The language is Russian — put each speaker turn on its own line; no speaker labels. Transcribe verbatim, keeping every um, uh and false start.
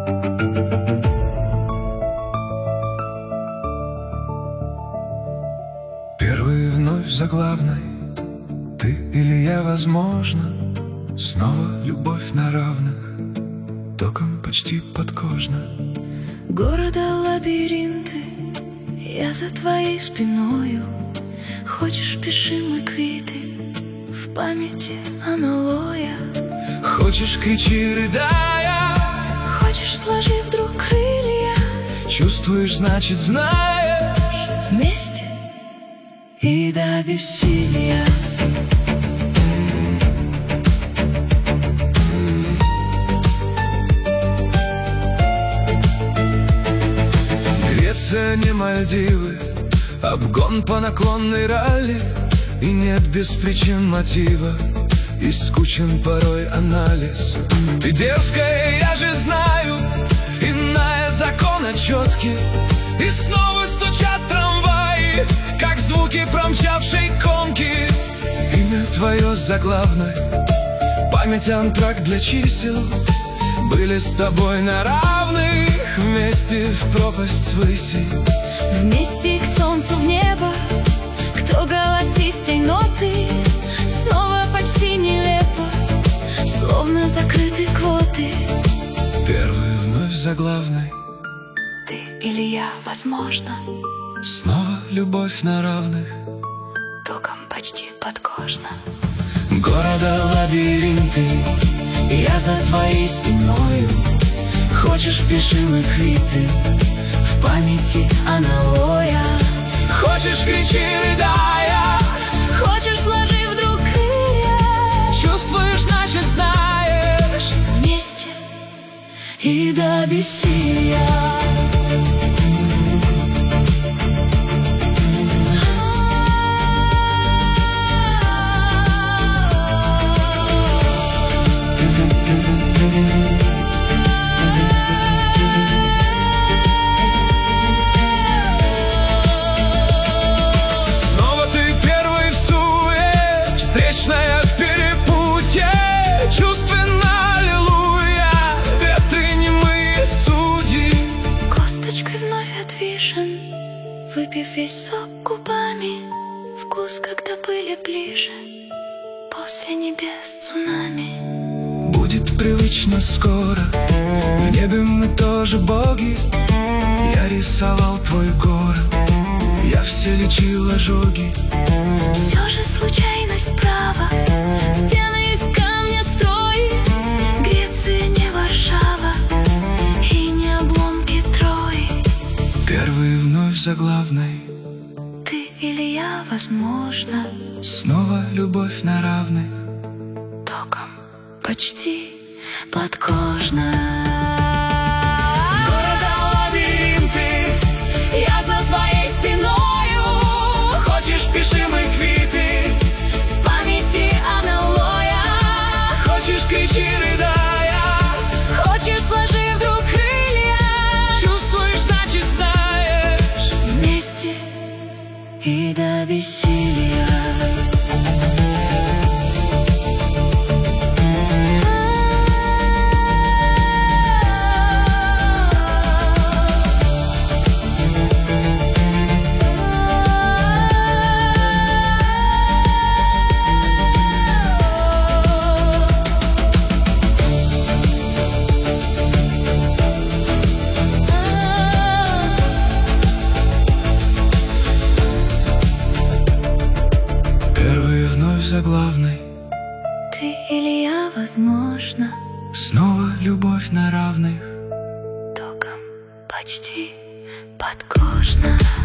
Первый вновь заглавный, ты или я, возможно. Снова любовь на равных, током почти подкожно.
Города лабиринты, я за твоей спиною. Хочешь, пиши мы квиты, в памяти аналоя.
Хочешь, кричи, рыдая.
Хочешь, сложи вдруг крылья.
Чувствуешь, значит, знаешь.
Вместе и до бессилия.
Греция, не Мальдивы, обгон по наклонной ралли. И нет без причин мотива, и скучен порой анализ. Ты дерзкая, я же знаю, иная закона четкий. И снова стучат трамваи, как звуки промчавшей конки. Имя твое заглавное, память антракт для чисел. Были с тобой на равных, вместе в пропасть выси.
Вместе к солнцу, в небо, кто голосистей ноты. Снова почти нелепо, словно закрыты квоты.
Первый вновь заглавный,
ты или я, возможно.
Снова любовь на равных,
током почти подкожно.
Города лабиринты, я за твоей спиною. Хочешь, пиши мы квиты, в памяти аналоя. Хочешь, кричи, рыдая.
Хочешь, сложи вдруг крылья.
Чувствуешь, значит, знаешь.
Вместе и до бессилия.
Снова ты первый в суе, встречная в перепутье. Чувственно, аллилуйя, ветры немые судьи.
Косточкой вновь отвижен, выпив весь сок губами. Вкус, когда были ближе, после небес цунами.
Будет привычно скоро, в небе мы тоже боги. Я рисовал твой город, я все лечил ожоги.
Все же случайность права, стены из камня строить. Греция не Варшава и не обломки Трои.
Первый вновь заглавный,
ты или я, возможно.
снова любовь на равных,
Током почти подкожно.
Города лабиринты, я за твоей спиною. Хочешь, пиши мы квиты,
С памяти аналоя.
хочешь, кричи, рыдая.
Хочешь, сложи вдруг крылья.
Чувствуешь, значит, знаешь.
Вместе и до бессилия.
Первый вновь заглавный,
Ты или я, возможно.
снова любовь на равных.
Током почти подкожно.